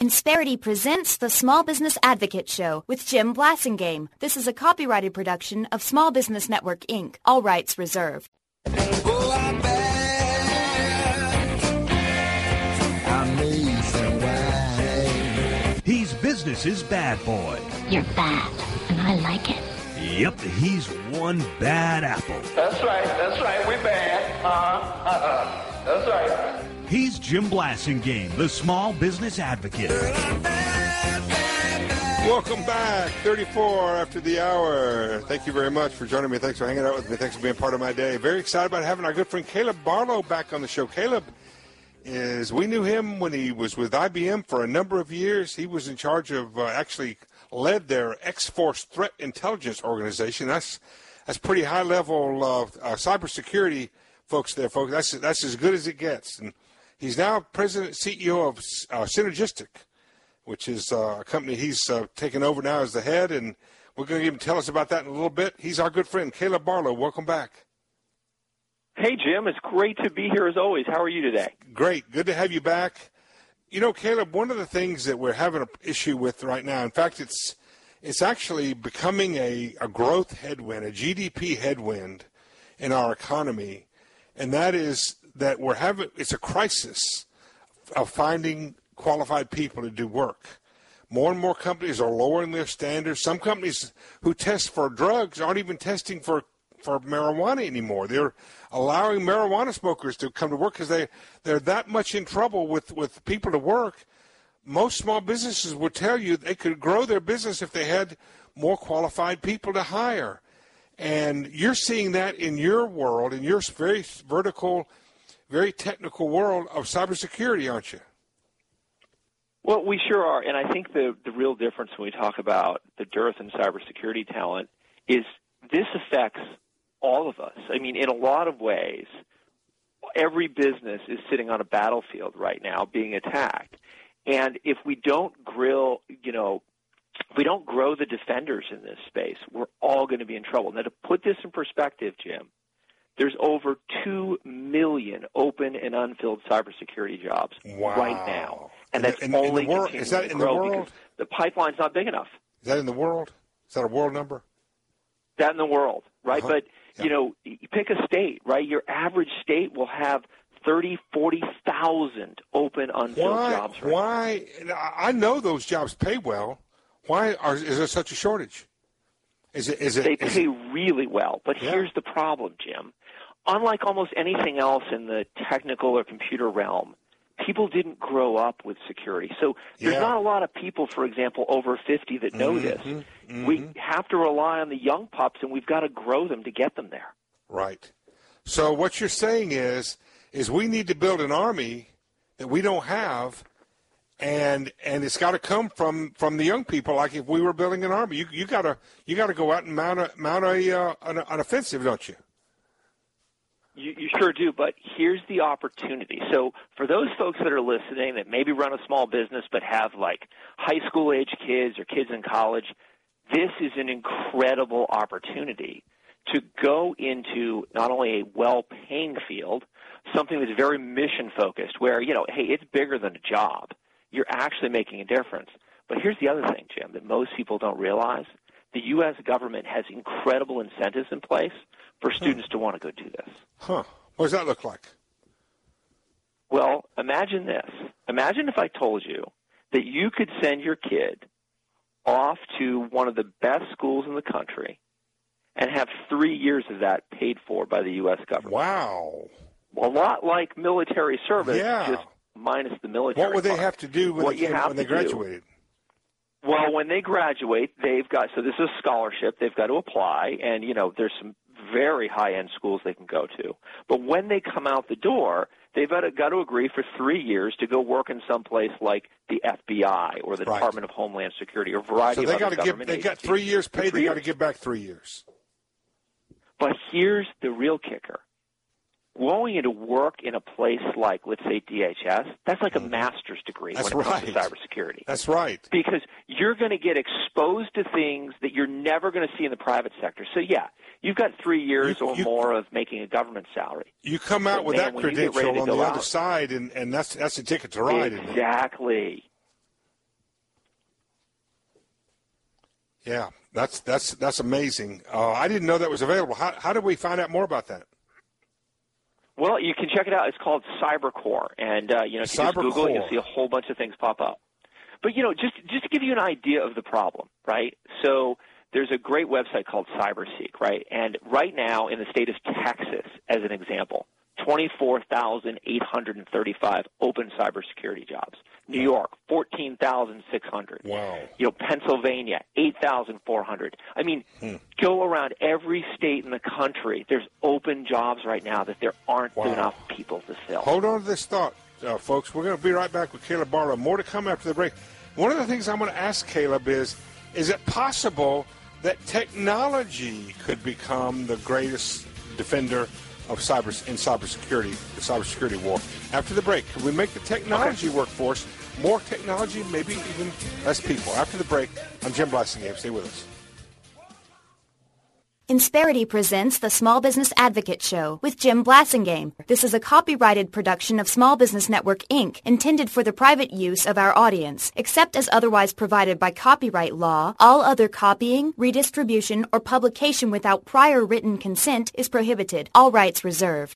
Insperity presents the Small Business Advocate Show with Jim Blasingame. This is a copyrighted production of Small Business Network, Inc. All rights reserved. Oh, I'm bad. Amazing way. He's business's bad boy. You're bad, and I like it. Yep, he's one bad apple. That's right, we bad. That's right. He's Jim Blasingame, the Small Business Advocate. Welcome back, 34 after the hour. Thank you very much for joining me. Thanks for hanging out with me. Thanks for being part of my day. Very excited about having our good friend Caleb Barlow back on the show. Caleb we knew him when he was with IBM for a number of years. He was in charge of, actually led their X-Force Threat Intelligence Organization. That's pretty high level cybersecurity folks there, folks. That's as good as it gets. And he's now president and CEO of Synergistic, which is a company he's taken over now as the head, and we're going to even tell us about that in a little bit. He's our good friend, Caleb Barlow. Welcome back. Hey, Jim. It's great to be here as always. How are you today? Great. Good to have you back. You know, Caleb, one of the things that we're having an issue with right now, in fact, it's actually becoming a growth headwind, a GDP headwind in our economy, and that is that it's a crisis of finding qualified people to do work. More and more companies are lowering their standards. Some companies who test for drugs aren't even testing for marijuana anymore. They're allowing marijuana smokers to come to work because they're that much in trouble with people to work. Most small businesses would tell you they could grow their business if they had more qualified people to hire. And you're seeing that in your world, in your very vertical, very technical world of cybersecurity, aren't you? Well, we sure are. And I think the real difference when we talk about the dearth in cybersecurity talent is this affects all of us. I mean, in a lot of ways, every business is sitting on a battlefield right now being attacked. And if we don't grow the defenders in this space, we're all going to be in trouble. Now, to put this in perspective, Jim, there's over 2 million open and unfilled cybersecurity jobs right now. And that's only continuing is that to in grow the world? because the pipeline's not big enough. Is that in the world? Is that a world number? That in the world, right? Uh-huh. But, you pick a state, right? Your average state will have 30,000, 40,000 open, unfilled jobs right Why? I know those jobs pay well. Why is there such a shortage? They pay really well. But here's the problem, Jim. Unlike almost anything else in the technical or computer realm, people didn't grow up with security. So there's not a lot of people, for example, over 50 that know this. Mm-hmm. We have to rely on the young pups, and we've got to grow them to get them there. Right. So what you're saying is we need to build an army that we don't have, and it's got to come from the young people. Like if we were building an army, you got to go out and mount an offensive, don't you? You sure do, but here's the opportunity. So for those folks that are listening that maybe run a small business but have like high school age kids or kids in college, this is an incredible opportunity to go into not only a well-paying field, something that's very mission-focused where, hey, it's bigger than a job. You're actually making a difference. But here's the other thing, Jim, that most people don't realize. The U.S. government has incredible incentives in place for students to want to go do this. Huh. What does that look like? Well, imagine this. Imagine if I told you that you could send your kid off to one of the best schools in the country and have 3 years of that paid for by the U.S. government. Wow. A lot like military service, just minus the military. What would they have to do when they graduated? Well, when they graduate, they've got – so this is a scholarship. They've got to apply, and, there's some very high-end schools they can go to. But when they come out the door, they've got to agree for 3 years to go work in some place like the FBI or the Department of Homeland Security or a variety of other government agencies. They got 3 years paid. They got to give back 3 years. But here's the real kicker. Going into work in a place like, let's say, DHS, that's like a master's degree when it comes to cybersecurity. That's right. Because you're going to get exposed to things that you're never going to see in the private sector. So, you've got 3 years or more of making a government salary. You come out with that credential on the other side, and that's a ticket to ride. Exactly. Yeah, that's amazing. I didn't know that was available. How did we find out more about that? Well, you can check it out. It's called CyberCore, and if you just Google it, you'll see a whole bunch of things pop up. But just to give you an idea of the problem, right? So there's a great website called CyberSeek, right? And right now in the state of Texas, as an example, 24,835 open cybersecurity jobs. New York, 14,600. Wow. Pennsylvania, 8,400. I mean, go around every state in the country. There's open jobs right now that there aren't enough people to fill. Hold on to this thought, folks. We're going to be right back with Caleb Barlow. More to come after the break. One of the things I'm going to ask Caleb is it possible that technology could become the greatest defender of cybersecurity, the cybersecurity war? After the break, can we make the technology workforce more technology, maybe even less people? After the break, I'm Jim Blasingame. Stay with us. Insperity presents the Small Business Advocate Show with Jim Blasingame. This is a copyrighted production of Small Business Network, Inc., intended for the private use of our audience. Except as otherwise provided by copyright law, all other copying, redistribution, or publication without prior written consent is prohibited. All rights reserved.